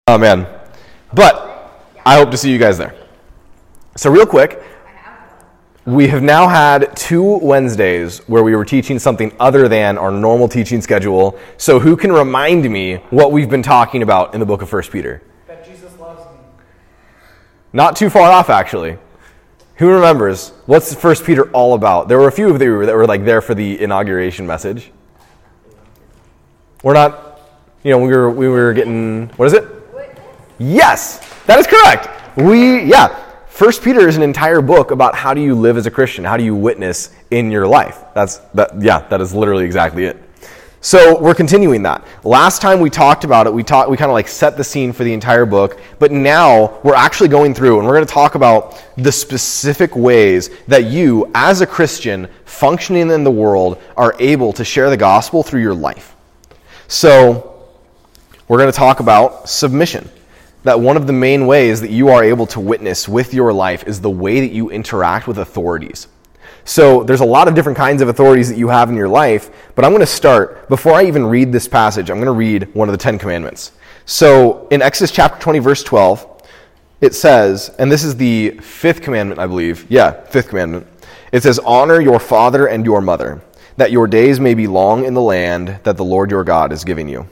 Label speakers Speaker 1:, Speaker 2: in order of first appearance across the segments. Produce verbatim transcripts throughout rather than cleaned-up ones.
Speaker 1: Oh, man. But I hope to see you guys there. So real quick, we have now had two Wednesdays where we were teaching something other than our normal teaching schedule. So who can remind me what we've been talking about in the book of First Peter?
Speaker 2: That Jesus loves me.
Speaker 1: Not too far off, actually. Who remembers? What's First Peter all about? There were a few of you that were like there for the inauguration message. We're not, you know, we were we were getting, what is it? Yes, that is correct. We, yeah. First Peter is an entire book about how do you live as a Christian, how do you witness in your life. That's that. Yeah, that is literally exactly it. So we're continuing that. Last time we talked about it, we talked, we kind of like set the scene for the entire book, but now we're actually going through and we're going to talk about the specific ways that you, as a Christian, functioning in the world, are able to share the gospel through your life. So we're going to talk about submission. That one of the main ways that you are able to witness with your life is the way that you interact with authorities. So there's a lot of different kinds of authorities that you have in your life, but I'm going to start, before I even read this passage, I'm going to read one of the Ten Commandments. So in Exodus chapter twenty, verse twelve, it says, and this is the fifth commandment, I believe. Yeah, fifth commandment. It says, honor your father and your mother, that your days may be long in the land that the Lord your God is giving you.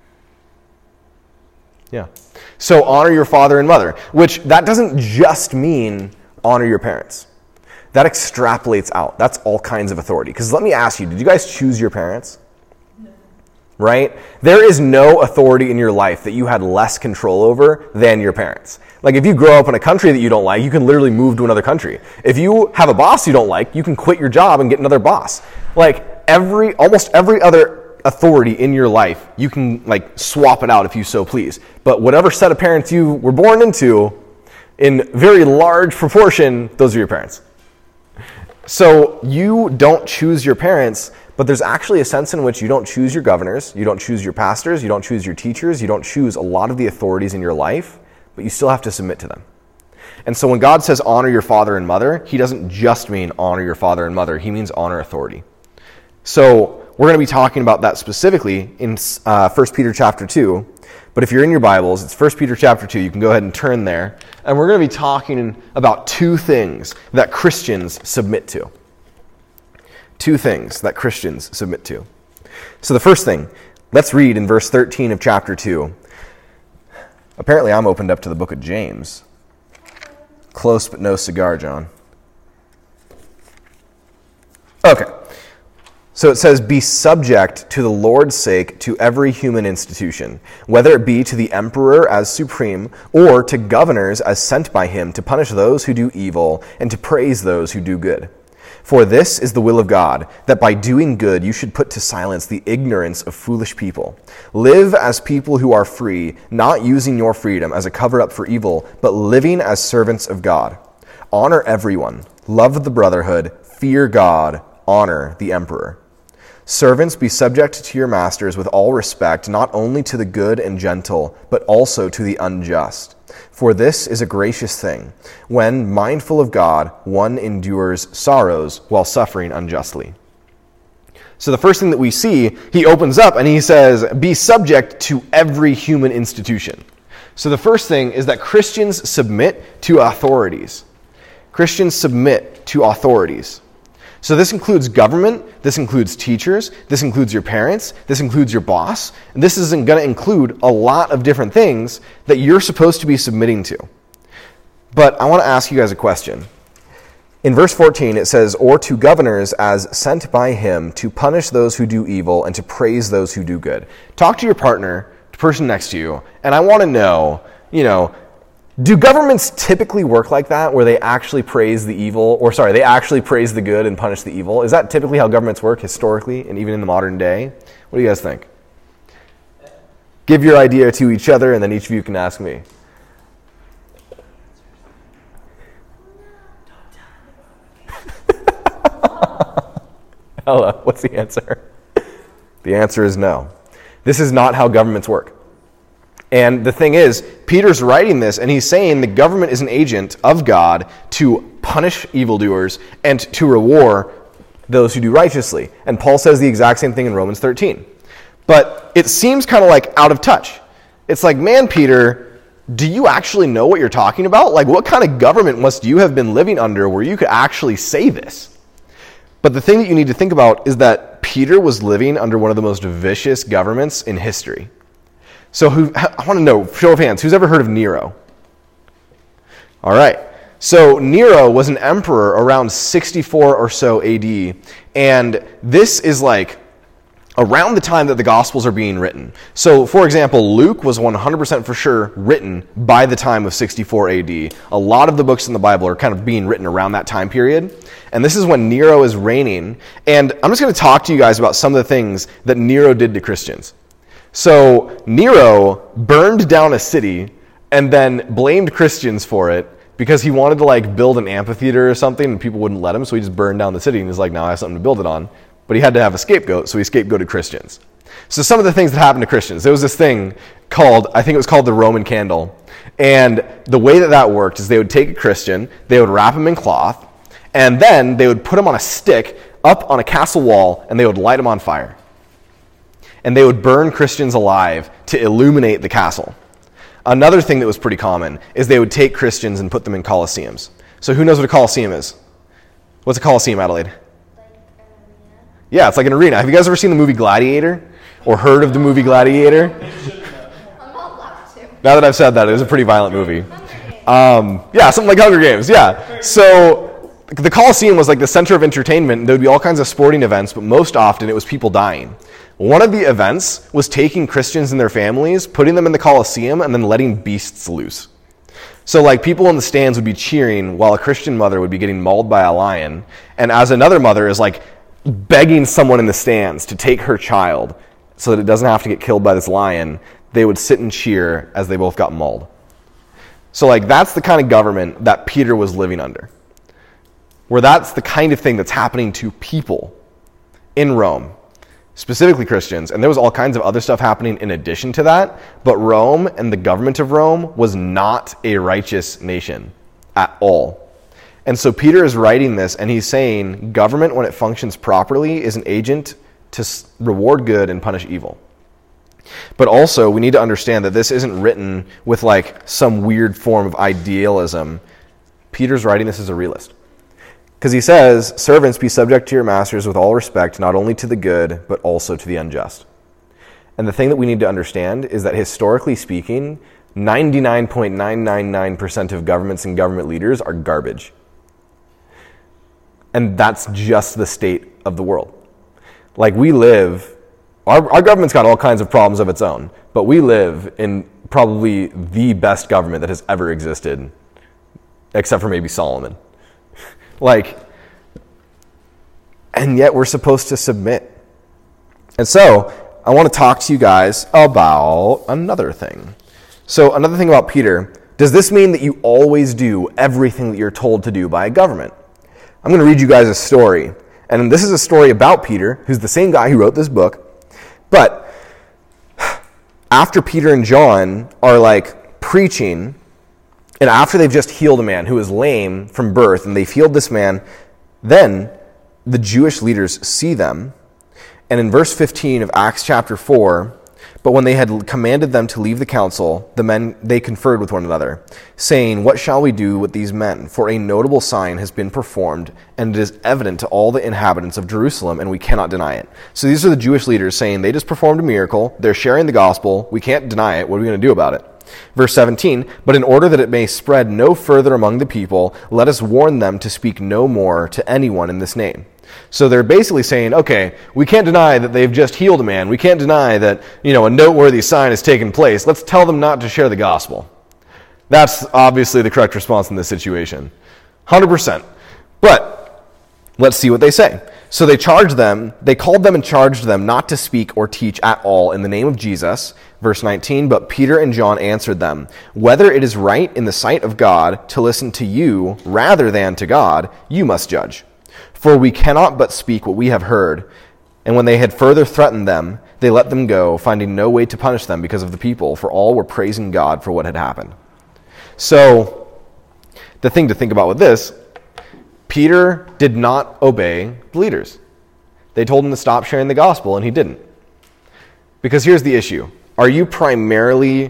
Speaker 1: Yeah. So honor your father and mother, which that doesn't just mean honor your parents. That extrapolates out. That's all kinds of authority. Because let me ask you, did you guys choose your parents? No. Right? There is no authority in your life that you had less control over than your parents. Like if you grow up in a country that you don't like, you can literally move to another country. If you have a boss you don't like, you can quit your job and get another boss. Like every, almost every other authority in your life, you can like swap it out if you so please. But whatever set of parents you were born into, in very large proportion, those are your parents. So you don't choose your parents, but there's actually a sense in which you don't choose your governors, you don't choose your pastors, you don't choose your teachers, you don't choose a lot of the authorities in your life, but you still have to submit to them. And so when God says honor your father and mother, he doesn't just mean honor your father and mother, he means honor authority. So we're going to be talking about that specifically in uh, First Peter chapter two. But if you're in your Bibles, it's First Peter chapter two. You can go ahead and turn there. And we're going to be talking about two things that Christians submit to. Two things that Christians submit to. So the first thing, let's read in verse thirteen of chapter two. Apparently I'm opened up to the book of James. Close but no cigar, John. Okay. So it says, be subject to the Lord's sake to every human institution, whether it be to the emperor as supreme, or to governors as sent by him to punish those who do evil and to praise those who do good. For this is the will of God, that by doing good you should put to silence the ignorance of foolish people. Live as people who are free, not using your freedom as a cover-up for evil, but living as servants of God. Honor everyone, love the brotherhood, fear God, honor the emperor. Servants, be subject to your masters with all respect, not only to the good and gentle, but also to the unjust. For this is a gracious thing, when, mindful of God, one endures sorrows while suffering unjustly. So the first thing that we see, he opens up and he says, be subject to every human institution. So the first thing is that Christians submit to authorities. Christians submit to authorities. So this includes government, this includes teachers, this includes your parents, this includes your boss, and this isn't going to include a lot of different things that you're supposed to be submitting to. But I want to ask you guys a question. In verse fourteen, it says, or to governors as sent by him to punish those who do evil and to praise those who do good. Talk to your partner, the person next to you, and I want to know, you know, do governments typically work like that, where they actually praise the evil, or sorry, they actually praise the good and punish the evil? Is that typically how governments work historically and even in the modern day? What do you guys think? Give your idea to each other, and then each of you can ask me. Hello, what's the answer? The answer is no. This is not how governments work. And the thing is, Peter's writing this, and he's saying the government is an agent of God to punish evildoers and to reward those who do righteously. And Paul says the exact same thing in Romans thirteen. But it seems kind of like out of touch. It's like, man, Peter, do you actually know what you're talking about? Like, what kind of government must you have been living under where you could actually say this? But the thing that you need to think about is that Peter was living under one of the most vicious governments in history. So who, I want to know, show of hands, who's ever heard of Nero? All right. So Nero was an emperor around sixty-four or so A D, and this is like around the time that the Gospels are being written. So, for example, Luke was one hundred percent for sure written by the time of sixty-four A D. A lot of the books in the Bible are kind of being written around that time period, and this is when Nero is reigning. And I'm just going to talk to you guys about some of the things that Nero did to Christians. So, Nero burned down a city and then blamed Christians for it, because he wanted to like build an amphitheater or something and people wouldn't let him, so he just burned down the city and he's like, now I have something to build it on. But he had to have a scapegoat, so he scapegoated Christians. So some of the things that happened to Christians, there was this thing called, I think it was called the Roman candle. And the way that that worked is they would take a Christian, they would wrap him in cloth, and then they would put him on a stick up on a castle wall and they would light him on fire. And they would burn Christians alive to illuminate the castle. Another thing that was pretty common is they would take Christians and put them in coliseums. So who knows what a coliseum is? What's a coliseum, Adelaide?
Speaker 2: Like an arena.
Speaker 1: Yeah, it's like an arena. Have you guys ever seen the movie Gladiator? Or heard of the movie Gladiator?
Speaker 2: I'm not allowed to.
Speaker 1: Now that I've said that, it was a pretty violent movie. Um, yeah, something like Hunger Games, yeah. So the Coliseum was like the center of entertainment. There would be all kinds of sporting events, but most often it was people dying. One of the events was taking Christians and their families, putting them in the Coliseum, and then letting beasts loose. So like people in the stands would be cheering while a Christian mother would be getting mauled by a lion, and as another mother is like begging someone in the stands to take her child so that it doesn't have to get killed by this lion, they would sit and cheer as they both got mauled. So like that's the kind of government that Peter was living under, where that's the kind of thing that's happening to people in Rome. Specifically Christians, and there was all kinds of other stuff happening in addition to that, but Rome and the government of Rome was not a righteous nation at all. And so Peter is writing this, and he's saying government, when it functions properly, is an agent to reward good and punish evil. But also, we need to understand that this isn't written with like some weird form of idealism. Peter's writing this as a realist. Because he says, servants, be subject to your masters with all respect, not only to the good, but also to the unjust. And the thing that we need to understand is that historically speaking, ninety-nine point nine nine nine percent of governments and government leaders are garbage. And that's just the state of the world. Like we live, our, our government's got all kinds of problems of its own, but we live in probably the best government that has ever existed, except for maybe Solomon. Like, and yet we're supposed to submit. And so, I want to talk to you guys about another thing. So, another thing about Peter, does this mean that you always do everything that you're told to do by a government? I'm going to read you guys a story. And this is a story about Peter, who's the same guy who wrote this book. But, after Peter and John are like preaching, and after they've just healed a man who is lame from birth, and they've healed this man, then the Jewish leaders see them. And in verse fifteen of Acts chapter four, but when they had commanded them to leave the council, the men, they conferred with one another, saying, what shall we do with these men? For a notable sign has been performed, and it is evident to all the inhabitants of Jerusalem, and we cannot deny it. So these are the Jewish leaders saying, they just performed a miracle, they're sharing the gospel, we can't deny it, what are we going to do about it? Verse seventeen, but in order that it may spread no further among the people, let us warn them to speak no more to anyone in this name. So they're basically saying, okay, we can't deny that they've just healed a man. We can't deny that, you know, a noteworthy sign has taken place. Let's tell them not to share the gospel. That's obviously the correct response in this situation. one hundred percent. But let's see what they say. So they charged them, they called them and charged them not to speak or teach at all in the name of Jesus. Verse nineteen, but Peter and John answered them, whether it is right in the sight of God to listen to you rather than to God, you must judge. For we cannot but speak what we have heard. And when they had further threatened them, they let them go, finding no way to punish them because of the people, for all were praising God for what had happened. So, the thing to think about with this, Peter did not obey the leaders. They told him to stop sharing the gospel, and he didn't. Because here's the issue. Are you primarily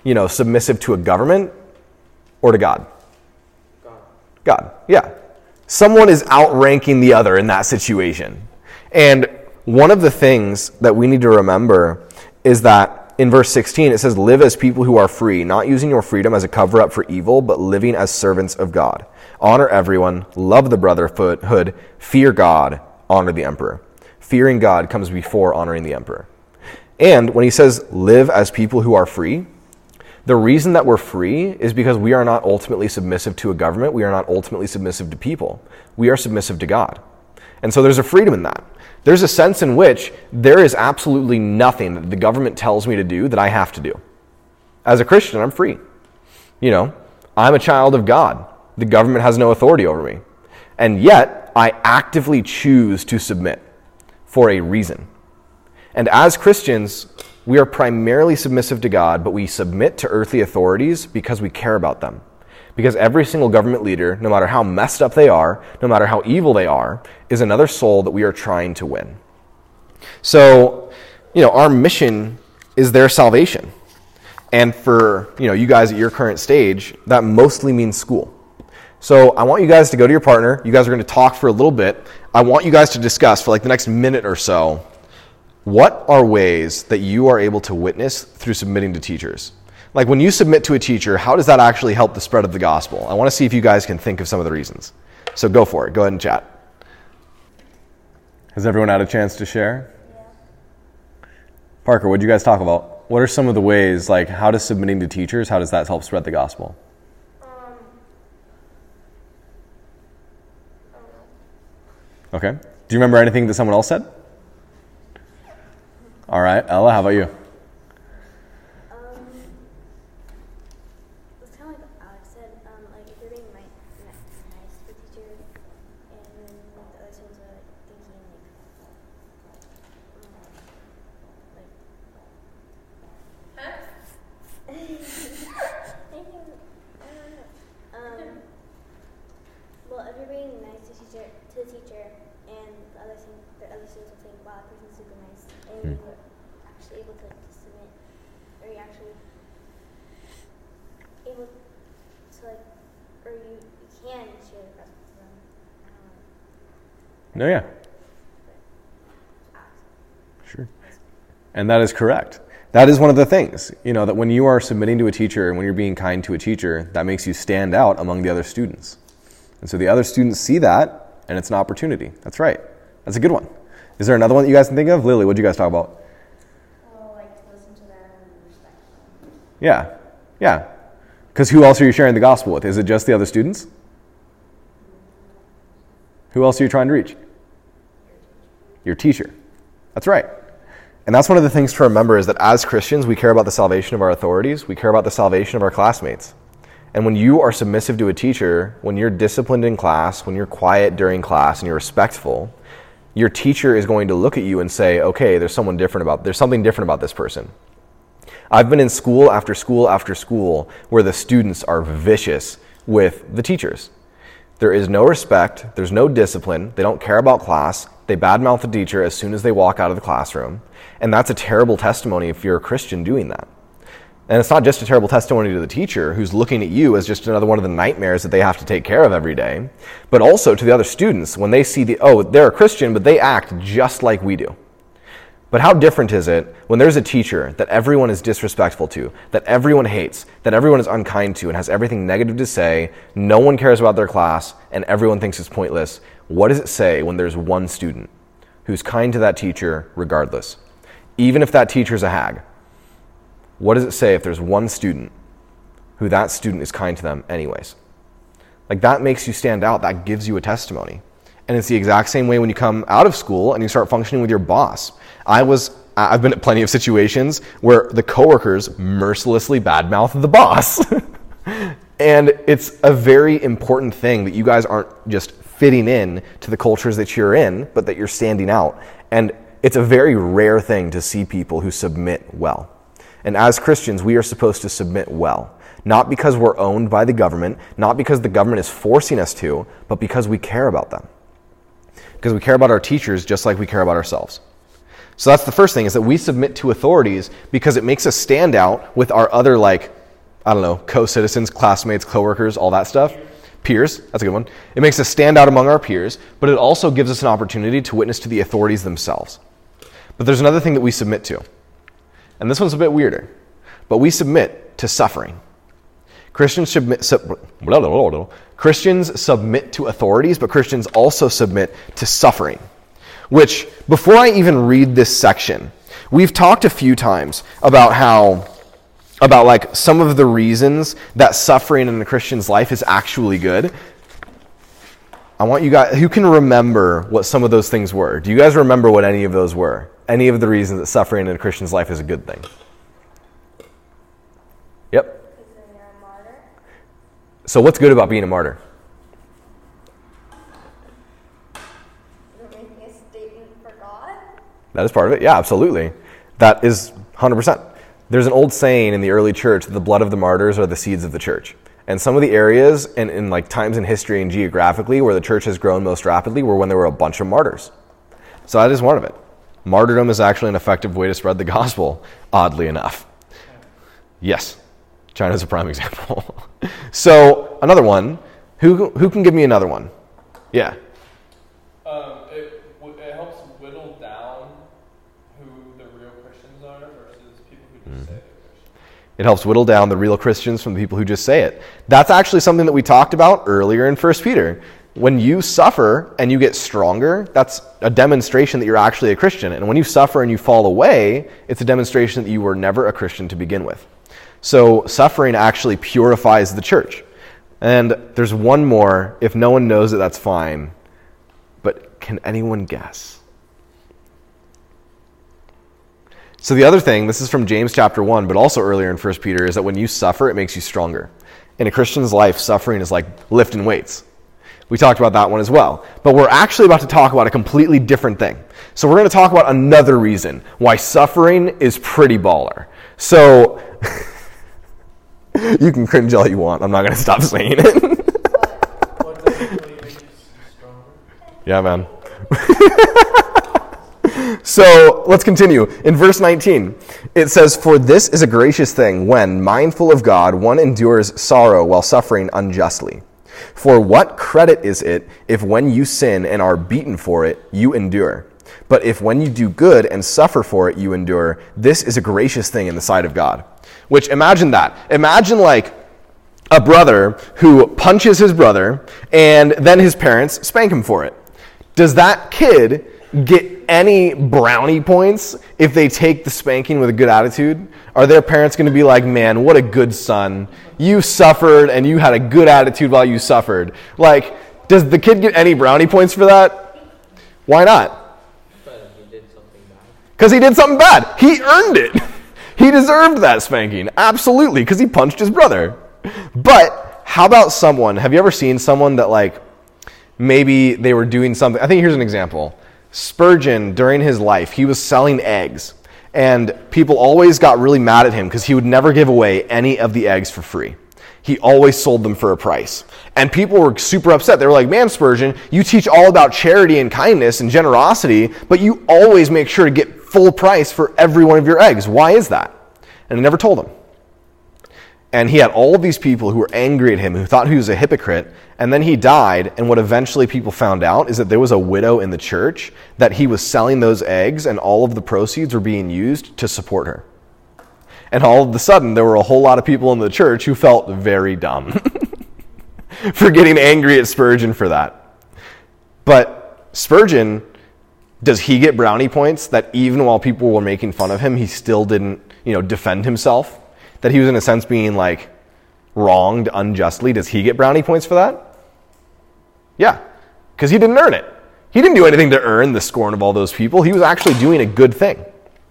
Speaker 1: you know, submissive to a government or to God?
Speaker 3: God.
Speaker 1: God, yeah. Someone is outranking the other in that situation. And one of the things that we need to remember is that in verse sixteen, it says, live as people who are free, not using your freedom as a cover-up for evil, but living as servants of God. Honor everyone, love the brotherhood, fear God, honor the emperor. Fearing God comes before honoring the emperor. And when he says live as people who are free, the reason that we're free is because we are not ultimately submissive to a government. We are not ultimately submissive to people. We are submissive to God. And so there's a freedom in that. There's a sense in which there is absolutely nothing that the government tells me to do that I have to do. As a Christian, I'm free. You know, I'm a child of God. The government has no authority over me. And yet, I actively choose to submit for a reason. And as Christians, we are primarily submissive to God, but we submit to earthly authorities because we care about them. Because every single government leader, no matter how messed up they are, no matter how evil they are, is another soul that we are trying to win. So, you know, our mission is their salvation. And for, you know, you guys at your current stage, that mostly means school. So I want you guys to go to your partner. You guys are going to talk for a little bit. I want you guys to discuss for like the next minute or so, what are ways that you are able to witness through submitting to teachers? Like when you submit to a teacher, how does that actually help the spread of the gospel? I want to see if you guys can think of some of the reasons. So go for it. Go ahead and chat. Has everyone had a chance to share?
Speaker 2: Yeah.
Speaker 1: Parker, what did you guys talk about? What are some of the ways, like how does submitting to teachers, how does that help spread the gospel?
Speaker 2: Um, I don't know.
Speaker 1: Okay. Do you remember anything that someone else said? All right. Ella, how about you?
Speaker 2: Um, it's kind of like what Alex said. Um, like if you're being ni- ni- nice to the teacher, and then like the other students are like thinking like, um, like. Huh? Thinking, I don't know. Um, well, if you're being nice to teacher to the teacher, and the other thing, the other students will think, wow, that person's super nice, and you're actually able to, to submit, or you're actually able to like, or you, you can share the gospel to them. Um,
Speaker 1: No, yeah.
Speaker 2: but, Alex.
Speaker 1: Sure. And that is correct. That is one of the things, you know, that when you are submitting to a teacher and when you're being kind to a teacher, that makes you stand out among the other students. And so the other students see that, and it's an opportunity. That's right. That's a good one. Is there another one that you guys can think of? Lily, what did you guys talk about?
Speaker 2: Well, like to listen to them and respect them.
Speaker 1: Yeah. Yeah. Because who else are you sharing the gospel with? Is it just the other students? Who else are you trying to reach? Your teacher. That's right. And that's one of the things to remember is that as Christians, we care about the salvation of our authorities. We care about the salvation of our classmates. And when you are submissive to a teacher, when you're disciplined in class, when you're quiet during class and you're respectful, your teacher is going to look at you and say, okay, there's someone different about, there's something different about this person. I've been in school after school after school where the students are vicious with the teachers. There is no respect, there's no discipline, they don't care about class, they badmouth the teacher as soon as they walk out of the classroom, and that's a terrible testimony if you're a Christian doing that. And it's not just a terrible testimony to the teacher who's looking at you as just another one of the nightmares that they have to take care of every day, but also to the other students when they see the, oh, they're a Christian, but they act just like we do. But how different is it when there's a teacher that everyone is disrespectful to, that everyone hates, that everyone is unkind to and has everything negative to say, no one cares about their class, and everyone thinks it's pointless? What does it say when there's one student who's kind to that teacher regardless? Even if that teacher's a hag, what does it say if there's one student who that student is kind to them anyways? Like that makes you stand out, that gives you a testimony. And it's the exact same way when you come out of school and you start functioning with your boss. I was, I've been at plenty of situations where the coworkers mercilessly badmouth the boss. And it's a very important thing that you guys aren't just fitting in to the cultures that you're in, but that you're standing out. And it's a very rare thing to see people who submit well. And as Christians, we are supposed to submit well. Not because we're owned by the government, not because the government is forcing us to, but because we care about them. Because we care about our teachers just like we care about ourselves. So that's the first thing, is that we submit to authorities because it makes us stand out with our other, like, I don't know, co-citizens, classmates, coworkers, all that stuff. Peers, that's a good one. It makes us stand out among our peers, but it also gives us an opportunity to witness to the authorities themselves. But there's another thing that we submit to. And this one's a bit weirder. But we submit to suffering. Christians submit, sub, blah, blah, blah, blah. Christians submit to authorities, but Christians also submit to suffering. Which, before I even read this section, we've talked a few times about how, about like some of the reasons that suffering in a Christian's life is actually good. I want you guys, who can remember what some of those things were? Do you guys remember what any of those were? Any of the reasons that suffering in a Christian's life is a good thing? Yep.
Speaker 2: Because then you're a martyr.
Speaker 1: So what's good about being a martyr?
Speaker 2: You're making a statement for God.
Speaker 1: That is part of it. Yeah, absolutely. That is one hundred percent. There's an old saying in the early church that the blood of the martyrs are the seeds of the church. And some of the areas and in like times in history and geographically where the church has grown most rapidly were when there were a bunch of martyrs. So that is one of it. Martyrdom is actually an effective way to spread the gospel, oddly enough. Yes, China's a prime example. So another one. Who who can give me another one? Yeah.
Speaker 3: Um, it, it helps whittle down who the real Christians are versus people who just mm. say they're Christians.
Speaker 1: It helps whittle down the real Christians from the people who just say it. That's actually something that we talked about earlier in First Peter. When you suffer and you get stronger, that's a demonstration that you're actually a Christian. And when you suffer and you fall away, it's a demonstration that you were never a Christian to begin with. So suffering actually purifies the church. And there's one more. If no one knows it, that's fine. But can anyone guess? So the other thing, this is from James chapter one, but also earlier in First Peter, is that when you suffer, it makes you stronger. In a Christian's life, suffering is like lifting weights. We talked about that one as well. But we're actually about to talk about a completely different thing. So we're going to talk about another reason why suffering is pretty baller. So you can cringe all you want. I'm not going to stop saying it.
Speaker 3: What does it really make you stronger?
Speaker 1: Yeah, man. So let's continue. In verse nineteen, it says, "For this is a gracious thing when, mindful of God, one endures sorrow while suffering unjustly. For what credit is it if when you sin and are beaten for it, you endure? But if when you do good and suffer for it, you endure, this is a gracious thing in the sight of God." Which, imagine that. Imagine like a brother who punches his brother and then his parents spank him for it. Does that kid get any brownie points if they take the spanking with a good attitude? Are their parents going to be like, "Man, what a good son. You suffered and you had a good attitude while you suffered"? Like, does the kid get any brownie points for that? Why not? Because he did something bad. He earned it. He deserved that spanking. Absolutely, because he punched his brother. But how about someone, have you ever seen someone that like, maybe they were doing something? I think here's an example. Spurgeon, during his life, he was selling eggs. And people always got really mad at him because he would never give away any of the eggs for free. He always sold them for a price. And people were super upset. They were like, "Man, Spurgeon, you teach all about charity and kindness and generosity, but you always make sure to get full price for every one of your eggs. Why is that?" And he never told them. And he had all of these people who were angry at him, who thought he was a hypocrite. And then he died, and what eventually people found out is that there was a widow in the church that he was selling those eggs, and all of the proceeds were being used to support her. And all of a sudden, there were a whole lot of people in the church who felt very dumb for getting angry at Spurgeon for that. But Spurgeon, does he get brownie points that even while people were making fun of him, he still didn't, you know, defend himself? That he was in a sense being like wronged unjustly? Does he get brownie points for that? Yeah, because he didn't earn it. He didn't do anything to earn the scorn of all those people. He was actually doing a good thing.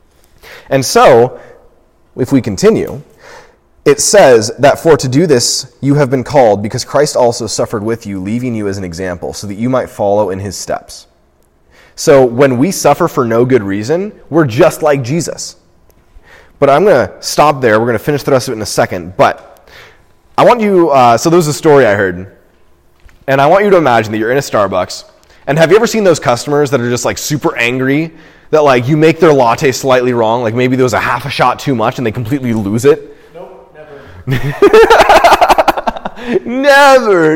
Speaker 1: And so, if we continue, it says that for to do this you have been called, because Christ also suffered with you, leaving you as an example, so that you might follow in his steps. So when we suffer for no good reason, we're just like Jesus. But I'm going to stop there. We're going to finish the rest of it in a second. But I want you, uh, so there was a story I heard. And I want you to imagine that you're in a Starbucks. And have you ever seen those customers that are just like super angry? That like you make their latte slightly wrong, like maybe there was a half a shot too much and they completely lose it?
Speaker 3: Nope, never.
Speaker 1: Never,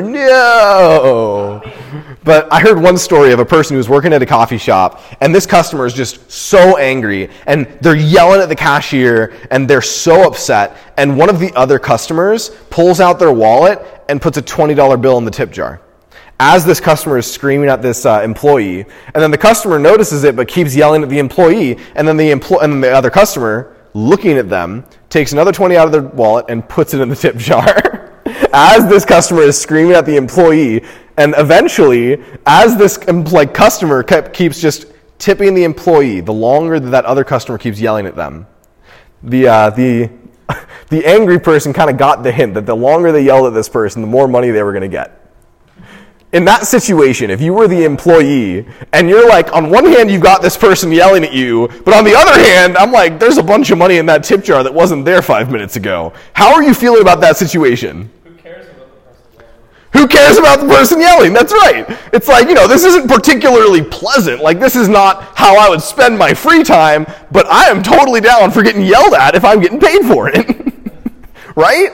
Speaker 1: no. But I heard one story of a person who was working at a coffee shop, and this customer is just so angry, and they're yelling at the cashier, and they're so upset, and one of the other customers pulls out their wallet and puts a twenty dollar bill in the tip jar. As this customer is screaming at this uh, employee, and then the customer notices it but keeps yelling at the employee, and then the empl- and then the other customer, looking at them, takes another twenty out of their wallet and puts it in the tip jar. As this customer is screaming at the employee, and eventually, as this like customer kept, keeps just tipping the employee, the longer that that other customer keeps yelling at them, the uh, the the angry person kind of got the hint that the longer they yelled at this person, the more money they were going to get. In that situation, if you were the employee, and you're like, on one hand, you've got this person yelling at you, but on the other hand, I'm like, there's a bunch of money in that tip jar that wasn't there five minutes ago. How are you feeling about that situation?
Speaker 3: Who cares about the person yelling?
Speaker 1: Who cares about the person yelling? That's right. It's like, you know, this isn't particularly pleasant. Like, this is not how I would spend my free time, but I am totally down for getting yelled at if I'm getting paid for it. Right?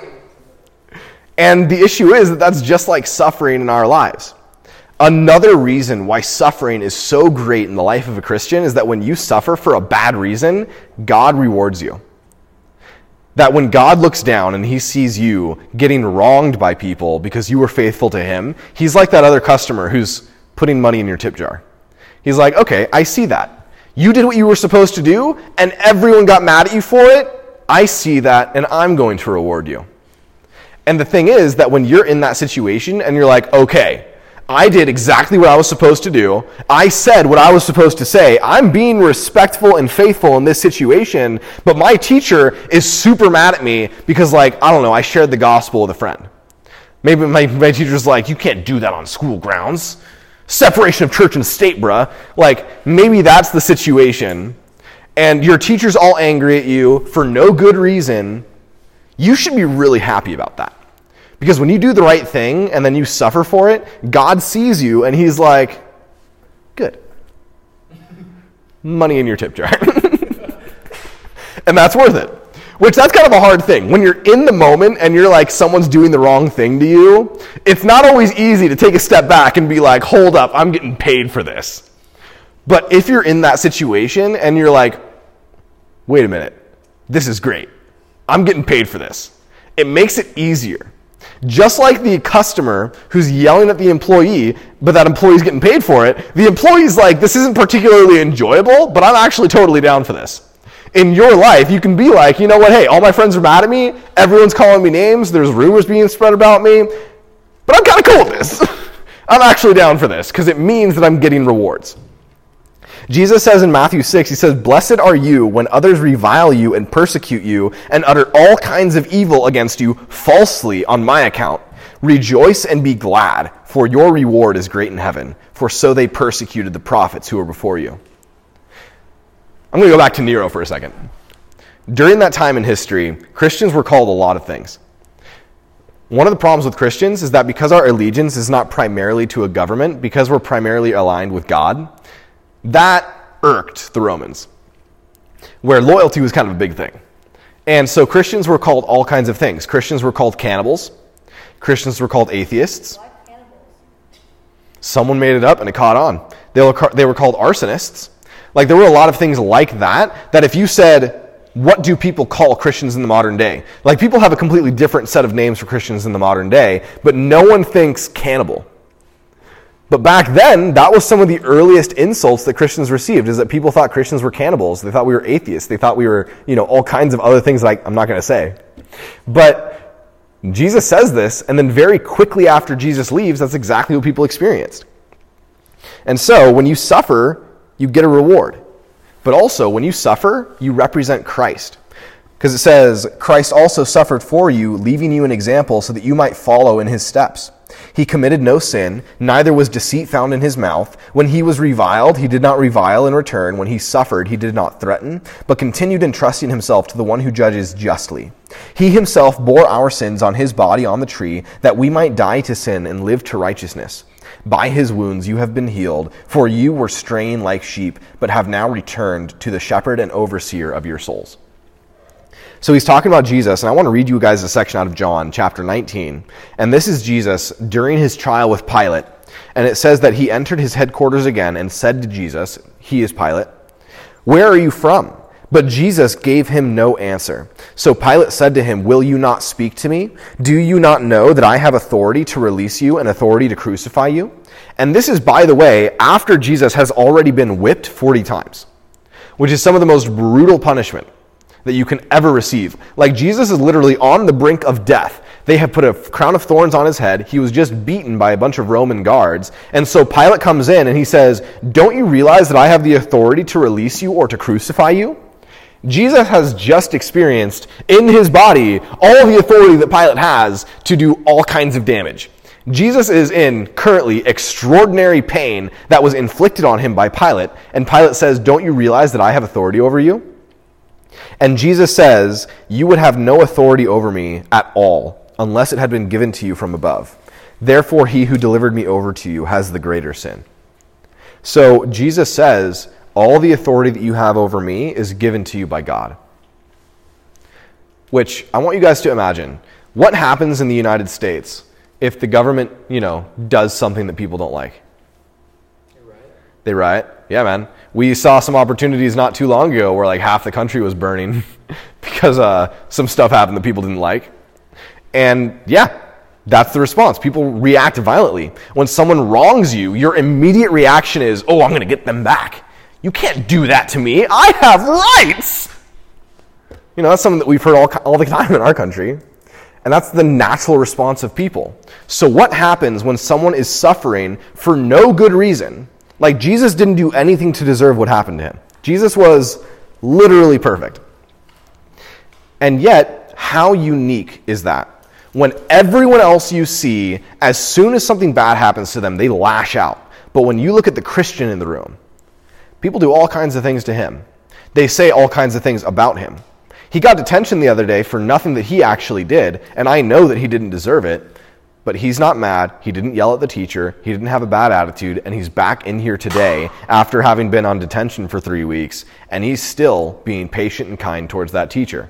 Speaker 1: And the issue is that that's just like suffering in our lives. Another reason why suffering is so great in the life of a Christian is that when you suffer for a bad reason, God rewards you. That when God looks down and he sees you getting wronged by people because you were faithful to him, he's like that other customer who's putting money in your tip jar. He's like, okay, I see that. You did what you were supposed to do, and everyone got mad at you for it. I see that, and I'm going to reward you. And the thing is that when you're in that situation and you're like, okay, I did exactly what I was supposed to do. I said what I was supposed to say. I'm being respectful and faithful in this situation, but my teacher is super mad at me because, like, I don't know, I shared the gospel with a friend. Maybe my, my teacher's like, you can't do that on school grounds. Separation of church and state, bruh. Like, maybe that's the situation. And your teacher's all angry at you for no good reason. You should be really happy about that. Because when you do the right thing and then you suffer for it, God sees you and he's like, good. Money in your tip jar. And that's worth it. Which, that's kind of a hard thing. When you're in the moment and you're like, someone's doing the wrong thing to you, it's not always easy to take a step back and be like, hold up, I'm getting paid for this. But if you're in that situation and you're like, wait a minute, this is great. I'm getting paid for this. It makes it easier. Just like the customer who's yelling at the employee, but that employee's getting paid for it, the employee's like, this isn't particularly enjoyable, but I'm actually totally down for this. In your life, you can be like, you know what, hey, all my friends are mad at me, everyone's calling me names, there's rumors being spread about me, but I'm kind of cool with this. I'm actually down for this, because it means that I'm getting rewards. Jesus says in Matthew six, he says, blessed are you when others revile you and persecute you and utter all kinds of evil against you falsely on my account. Rejoice and be glad, for your reward is great in heaven, for so they persecuted the prophets who were before you. I'm going to go back to Nero for a second. During that time in history, Christians were called a lot of things. One of the problems with Christians is that because our allegiance is not primarily to a government, because we're primarily aligned with God, that irked the Romans, where loyalty was kind of a big thing. And so Christians were called all kinds of things. Christians were called cannibals. Christians were called atheists.
Speaker 2: Why cannibals?
Speaker 1: Someone made it up and it caught on. They were, they were called arsonists. Like, there were a lot of things like that, that if you said, what do people call Christians in the modern day? Like, people have a completely different set of names for Christians in the modern day, but no one thinks cannibal. But back then, that was some of the earliest insults that Christians received, is that people thought Christians were cannibals. They thought we were atheists. They thought we were, you know, all kinds of other things that I, I'm not going to say. But Jesus says this, and then very quickly after Jesus leaves, that's exactly what people experienced. And so, when you suffer, you get a reward. But also, when you suffer, you represent Christ. Because it says, Christ also suffered for you, leaving you an example so that you might follow in his steps. He committed no sin, neither was deceit found in his mouth. When he was reviled, he did not revile in return. When he suffered, he did not threaten, but continued entrusting himself to the one who judges justly. He himself bore our sins on his body on the tree, that we might die to sin and live to righteousness. By his wounds you have been healed, for you were straying like sheep, but have now returned to the shepherd and overseer of your souls. So he's talking about Jesus, and I want to read you guys a section out of John chapter nineteen. And this is Jesus during his trial with Pilate. And it says that he entered his headquarters again and said to Jesus, he is Pilate, "Where are you from?" But Jesus gave him no answer. So Pilate said to him, "Will you not speak to me? Do you not know that I have authority to release you and authority to crucify you?" And this is, by the way, after Jesus has already been whipped forty times, which is some of the most brutal punishment that you can ever receive. Like, Jesus is literally on the brink of death. They have put a crown of thorns on his head. He was just beaten by a bunch of Roman guards. And so Pilate comes in and he says, "Don't you realize that I have the authority to release you or to crucify you?" Jesus has just experienced in his body all the authority that Pilate has to do all kinds of damage. Jesus is in currently extraordinary pain that was inflicted on him by Pilate. And Pilate says, "Don't you realize that I have authority over you?" And Jesus says, "You would have no authority over me at all unless it had been given to you from above. Therefore, he who delivered me over to you has the greater sin." So Jesus says, all the authority that you have over me is given to you by God. Which I want you guys to imagine. What happens in the United States if the government, you know, does something that people don't like? They riot. They riot? Yeah, man. We saw some opportunities not too long ago where like half the country was burning because uh, some stuff happened that people didn't like. And yeah, that's the response. People react violently. When someone wrongs you, your immediate reaction is, "Oh, I'm going to get them back. You can't do that to me. I have rights." You know, that's something that we've heard all, all the time in our country. And that's the natural response of people. So what happens when someone is suffering for no good reason? Like, Jesus didn't do anything to deserve what happened to him. Jesus was literally perfect. And yet, how unique is that? When everyone else you see, as soon as something bad happens to them, they lash out. But when you look at the Christian in the room, people do all kinds of things to him. They say all kinds of things about him. He got detention the other day for nothing that he actually did, and I know that he didn't deserve it, but he's not mad. He didn't yell at the teacher. He didn't have a bad attitude, and he's back in here today after having been on detention for three weeks, and he's still being patient and kind towards that teacher.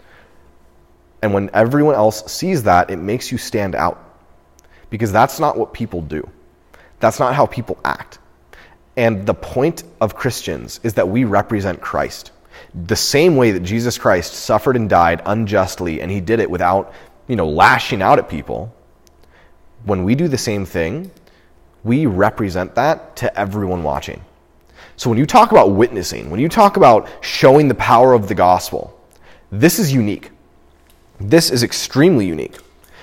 Speaker 1: And when everyone else sees that, it makes you stand out, because that's not what people do. That's not how people act. And the point of Christians is that we represent Christ. The same way that Jesus Christ suffered and died unjustly, and he did it without, you know, lashing out at people. When we do the same thing, we represent that to everyone watching. So when you talk about witnessing, when you talk about showing the power of the gospel, this is unique. This is extremely unique.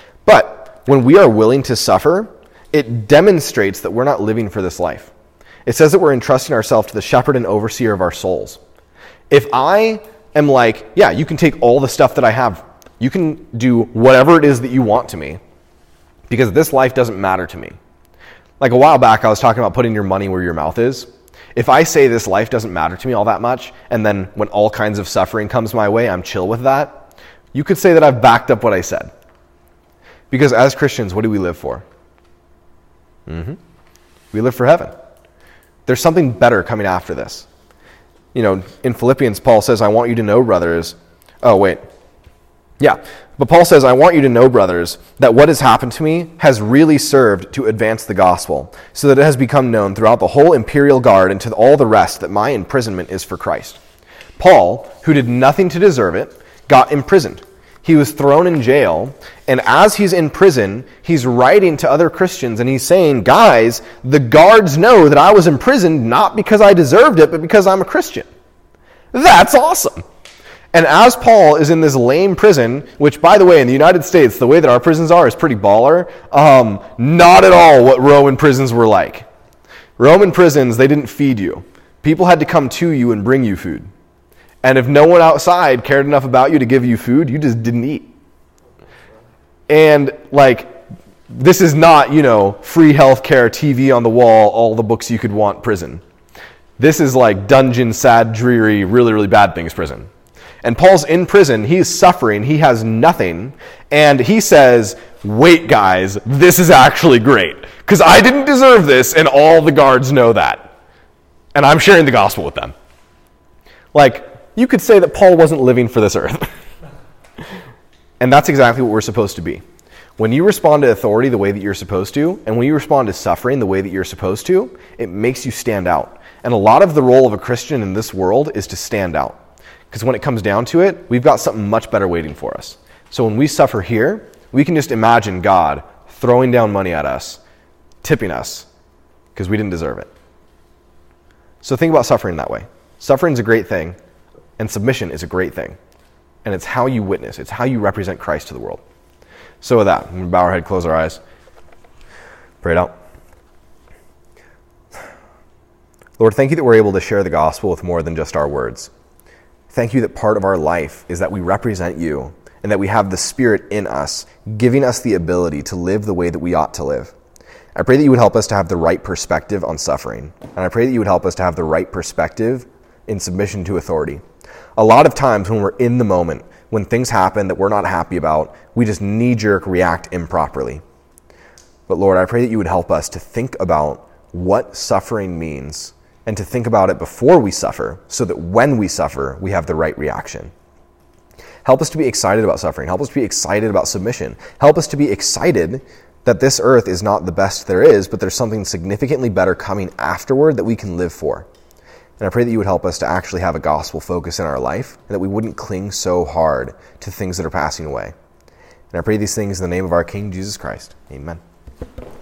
Speaker 1: But when we are willing to suffer, it demonstrates that we're not living for this life. It says that we're entrusting ourselves to the shepherd and overseer of our souls. If I am like, yeah, you can take all the stuff that I have, you can do whatever it is that you want to me, because this life doesn't matter to me. Like a while back, I was talking about putting your money where your mouth is. If I say this life doesn't matter to me all that much, and then when all kinds of suffering comes my way, I'm chill with that, you could say that I've backed up what I said. Because as Christians, what do we live for? Mm-hmm. We live for heaven. There's something better coming after this. You know, in Philippians, Paul says, "I want you to know, brothers." Oh, wait. Yeah. But Paul says, "I want you to know, brothers, that what has happened to me has really served to advance the gospel, so that it has become known throughout the whole imperial guard and to all the rest that my imprisonment is for Christ." Paul, who did nothing to deserve it, got imprisoned. He was thrown in jail, and as he's in prison, he's writing to other Christians, and he's saying, "Guys, the guards know that I was imprisoned not because I deserved it, but because I'm a Christian." That's awesome. And as Paul is in this lame prison, which, by the way, in the United States, the way that our prisons are is pretty baller, um, not at all what Roman prisons were like. Roman prisons, they didn't feed you. People had to come to you and bring you food. And if no one outside cared enough about you to give you food, you just didn't eat. And, like, this is not, you know, free healthcare, T V on the wall, all the books you could want prison. This is like dungeon, sad, dreary, really, really bad things prison. And Paul's in prison. He's suffering. He has nothing. And he says, wait, guys, this is actually great. Because I didn't deserve this, and all the guards know that. And I'm sharing the gospel with them. Like, you could say that Paul wasn't living for this earth. And that's exactly what we're supposed to be. When you respond to authority the way that you're supposed to, and when you respond to suffering the way that you're supposed to, it makes you stand out. And a lot of the role of a Christian in this world is to stand out. Because when it comes down to it, we've got something much better waiting for us. So when we suffer here, we can just imagine God throwing down money at us, tipping us, because we didn't deserve it. So think about suffering that way. Suffering is a great thing, and submission is a great thing. And it's how you witness. It's how you represent Christ to the world. So with that, I'm going to bow our head, close our eyes, pray it out. Lord, thank you that we're able to share the gospel with more than just our words. Thank you that part of our life is that we represent you and that we have the Spirit in us, giving us the ability to live the way that we ought to live. I pray that you would help us to have the right perspective on suffering. And I pray that you would help us to have the right perspective in submission to authority. A lot of times when we're in the moment, when things happen that we're not happy about, we just knee-jerk react improperly. But Lord, I pray that you would help us to think about what suffering means and to think about it before we suffer so that when we suffer, we have the right reaction. Help us to be excited about suffering. Help us to be excited about submission. Help us to be excited that this earth is not the best there is, but there's something significantly better coming afterward that we can live for. And I pray that you would help us to actually have a gospel focus in our life and that we wouldn't cling so hard to things that are passing away. And I pray these things in the name of our King, Jesus Christ. Amen.